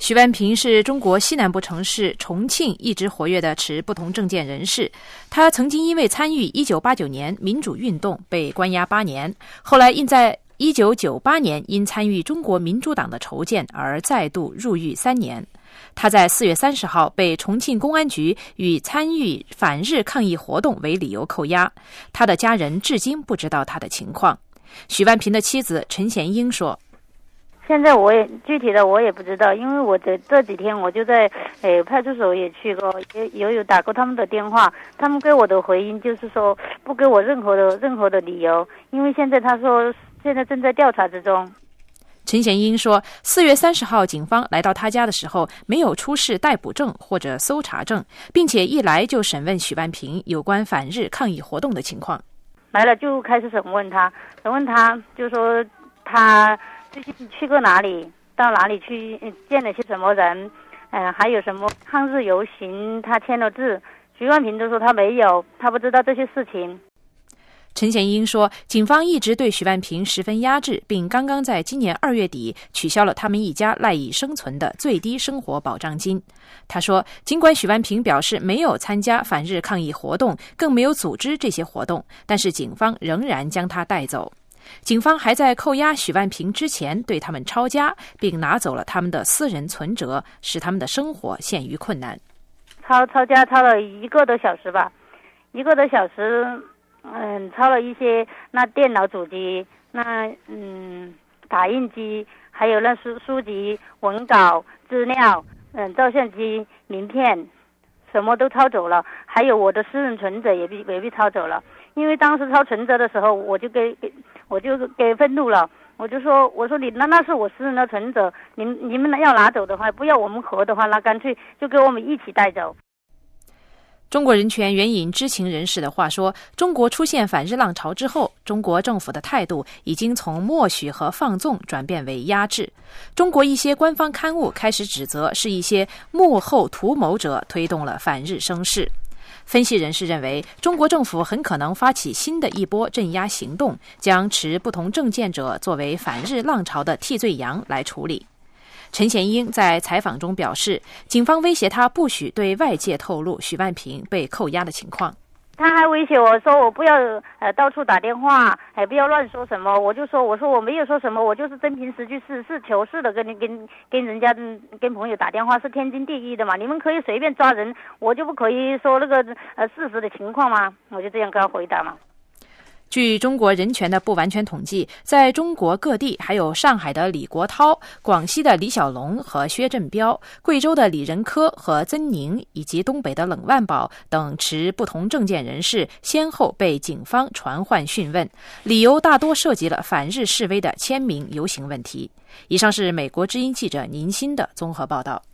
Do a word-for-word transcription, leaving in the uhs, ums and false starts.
许万平是中国西南部城市重庆一直活跃的持不同政见人士。他曾经因为参与一九八九年民主运动被关押八年，后来因在一九九八年因参与中国民主党的筹建而再度入狱三年。他在四月三十号被重庆公安局以参与反日抗议活动为理由扣押，他的家人至今不知道他的情况。许万平的妻子陈贤英说， 现在我也具体的我也不知道，因为我这这几天我就在诶派出所也去过，也也有打过他们的电话，他们给我的回应就是说不给我任何的任何的理由，因为现在他说现在正在调查之中。 陈贤英说，四月三十号警方来到他家的时候没有出示逮捕证或者搜查证，并且一来就审问许万平有关反日抗议活动的情况。 来了就开始审问他，审问他就说他最近去过哪里，到哪里去见了些什么人，嗯、呃，还有什么抗日游行他签了字。许万平都说他没有，他不知道这些事情。 陈贤英说，警方一直对许万平十分压制，并刚刚在今年二月底取消了他们一家赖以生存的最低生活保障金。他说，尽管许万平表示没有参加反日抗议活动，更没有组织这些活动，但是警方仍然将他带走。警方还在扣押许万平之前对他们抄家，并拿走了他们的私人存折，使他们的生活陷于困难。 抄抄家抄了一个多小时吧，一个多小时。嗯，抄了一些那电脑主机，那嗯打印机，还有那书书籍、文稿、资料，嗯照相机、名片，什么都抄走了。还有我的私人存折也被也被抄走了。因为当时抄存折的时候，我就给给我就给愤怒了，我就说我说你那那是我私人的存折，你你们要拿走的话，不要我们合的话，那干脆就给我们一起带走。 中国人权援引知情人士的话说，中国出现反日浪潮之后，中国政府的态度已经从默许和放纵转变为压制。中国一些官方刊物开始指责是一些幕后图谋者推动了反日声势。分析人士认为，中国政府很可能发起新的一波镇压行动，将持不同政见者作为反日浪潮的替罪羊来处理。陈贤英在采访中表示，警方威胁他不许对外界透露许万平被扣押的情况。 他还威胁我说我不要呃到处打电话，哎不要乱说什么。我就说我说我没有说什么，我就是真凭实据实事求是的跟你跟跟人家跟朋友打电话是天经地义的嘛。你们可以随便抓人，我就不可以说那个呃事实的情况吗？我就这样跟他回答嘛。 据中国人权的不完全统计，在中国各地，还有上海的李国涛、广西的李小龙和薛振彪、贵州的李仁科和曾宁，以及东北的冷万宝等持不同政见人士，先后被警方传唤讯问，理由大多涉及了反日示威的签名游行问题。以上是美国之音记者宁鑫的综合报道。